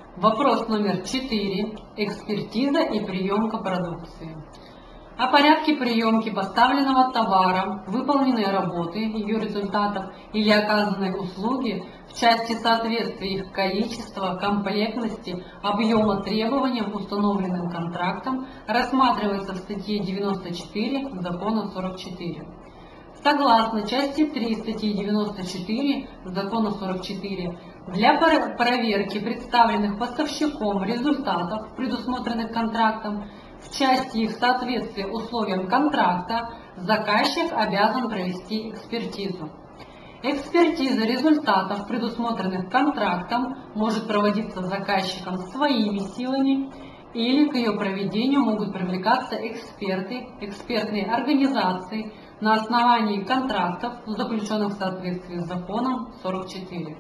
Вопрос номер 4. Экспертиза и приемка продукции. О порядке приемки поставленного товара, выполненной работы, ее результатов или оказанной услуги в части соответствия их количества, комплектности, объема требованиям, установленным контрактом, рассматривается в статье 94 Закона 44. Согласно части 3 статьи 94 Закона 44, для проверки представленных поставщиком результатов, предусмотренных контрактом, в части их соответствия условиям контракта, заказчик обязан провести экспертизу. Экспертиза результатов, предусмотренных контрактом, может проводиться заказчиком своими силами, или к ее проведению могут привлекаться эксперты, экспертные организации на основании контрактов, заключенных в соответствии с законом 44.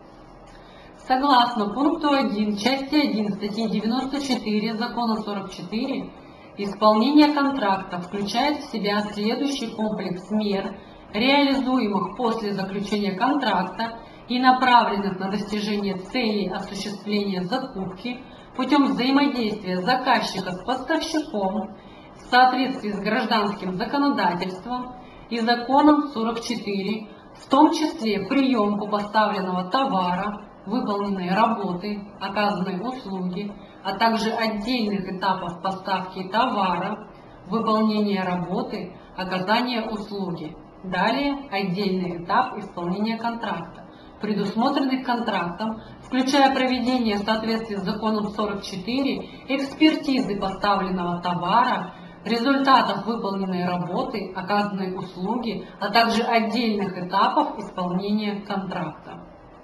Согласно пункту 1 части 1 статьи 94 Закона 44, исполнение контракта включает в себя следующий комплекс мер, реализуемых после заключения контракта и направленных на достижение целей осуществления закупки путем взаимодействия заказчика с поставщиком в соответствии с гражданским законодательством и законом 44, в том числе приемку поставленного товара, выполненной работы, оказанной услуги, а также отдельных этапов поставки товара, выполнения работы, оказания услуги. Далее отдельный этап исполнения контракта, предусмотренных контрактом, включая проведение в соответствии с законом 44 экспертизы поставленного товара, результатов выполненной работы, оказанной услуги, а также отдельных этапов исполнения контракта.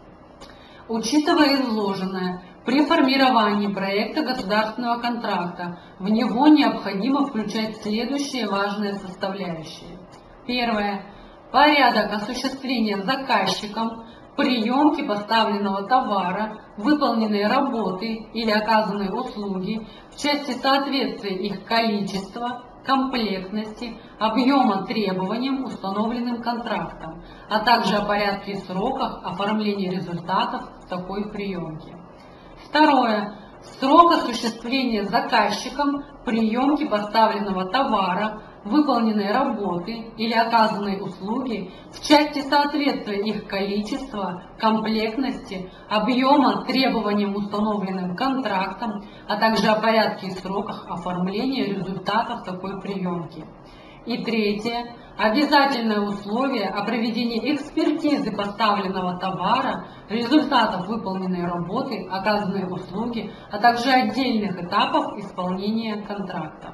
Учитывая изложенное, при формировании проекта государственного контракта в него необходимо включать следующие важные составляющие. Первое. Порядок осуществления заказчиком приемки поставленного товара, выполненной работы или оказанной услуги в части соответствия их количества, комплектности, объема требованиям, установленным контрактом, а также о порядке и сроках оформления результатов такой приемки. Второе. Срок осуществления заказчиком приемки поставленного товара, выполненной работы или оказанной услуги в части соответствия их количества, комплектности, объема требованиям, установленным контрактом, а также о порядке и сроках оформления результатов такой приемки. И третье. Обязательное условие о проведении экспертизы поставленного товара, результатов выполненной работы, оказанной услуги, а также отдельных этапов исполнения контракта.